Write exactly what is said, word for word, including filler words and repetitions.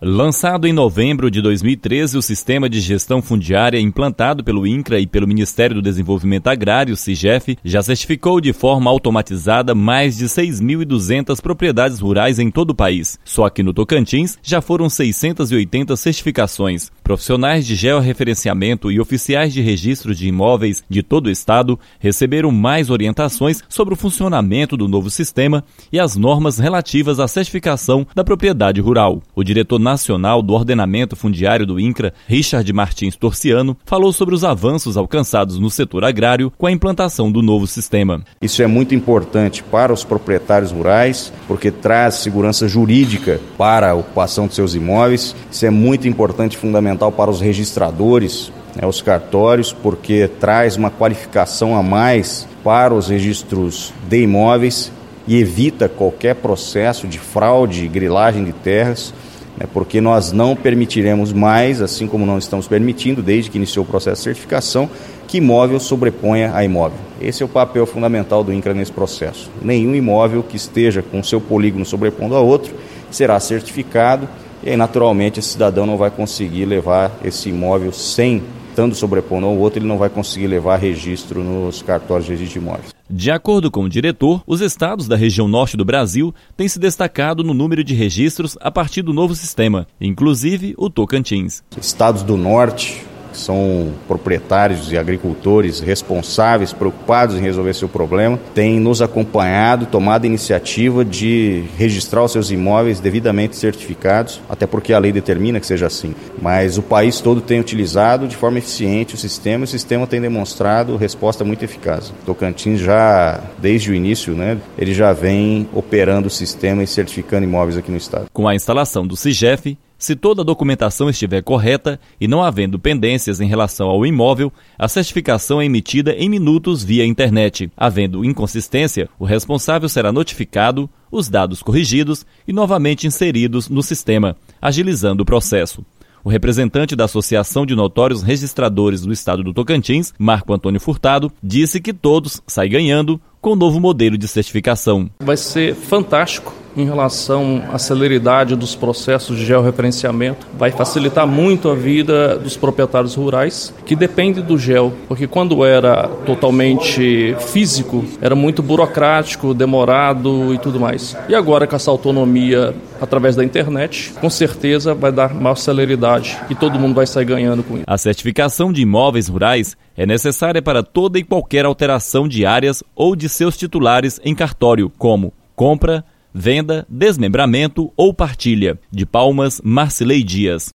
Lançado em novembro de dois mil e treze, o Sistema de Gestão Fundiária implantado pelo INCRA e pelo Ministério do Desenvolvimento Agrário, SIGEF, já certificou de forma automatizada mais de seis mil e duzentas propriedades rurais em todo o país. Só aqui no Tocantins já foram seiscentas e oitenta certificações. Profissionais de georreferenciamento e oficiais de registro de imóveis de todo o estado receberam mais orientações sobre o funcionamento do novo sistema e as normas relativas à certificação da propriedade rural. O diretor nacional do ordenamento fundiário do INCRA, Richard Martins Torciano, falou sobre os avanços alcançados no setor agrário com a implantação do novo sistema. Isso é muito importante para os proprietários rurais, porque traz segurança jurídica para a ocupação de seus imóveis. Isso é muito importante e fundamental para os registradores, né, os cartórios, porque traz uma qualificação a mais para os registros de imóveis e evita qualquer processo de fraude e grilagem de terras, né, porque nós não permitiremos mais, assim como não estamos permitindo desde que iniciou o processo de certificação, que imóvel sobreponha a imóvel. Esse é o papel fundamental do INCRA nesse processo. Nenhum imóvel que esteja com seu polígono sobrepondo a outro será certificado e aí, naturalmente, esse cidadão não vai conseguir levar esse imóvel sem, estando sobrepondo ao outro, ele não vai conseguir levar registro nos cartórios de registro de imóveis. De acordo com o diretor, os estados da região norte do Brasil têm se destacado no número de registros a partir do novo sistema, inclusive o Tocantins. Estados do norte, que são proprietários e agricultores responsáveis, preocupados em resolver seu problema, têm nos acompanhado, tomado a iniciativa de registrar os seus imóveis devidamente certificados, até porque a lei determina que seja assim. Mas o país todo tem utilizado de forma eficiente o sistema e o sistema tem demonstrado resposta muito eficaz. O Tocantins já, desde o início, né, ele já vem operando o sistema e certificando imóveis aqui no estado. Com a instalação do SIGEF, se toda a documentação estiver correta e não havendo pendências em relação ao imóvel, a certificação é emitida em minutos via internet. Havendo inconsistência, o responsável será notificado, os dados corrigidos e novamente inseridos no sistema, agilizando o processo. O representante da Associação de Notórios Registradores do Estado do Tocantins, Marco Antônio Furtado, disse que todos saem ganhando com o novo modelo de certificação. Vai ser fantástico em relação à celeridade dos processos de georreferenciamento. Vai facilitar muito a vida dos proprietários rurais, que depende do geo, porque quando era totalmente físico, era muito burocrático, demorado e tudo mais. E agora com essa autonomia através da internet, com certeza vai dar maior celeridade e todo mundo vai sair ganhando com isso. A certificação de imóveis rurais é necessária para toda e qualquer alteração de áreas ou de seus titulares em cartório, como compra, venda, desmembramento ou partilha. De Palmas, Marcilei Dias.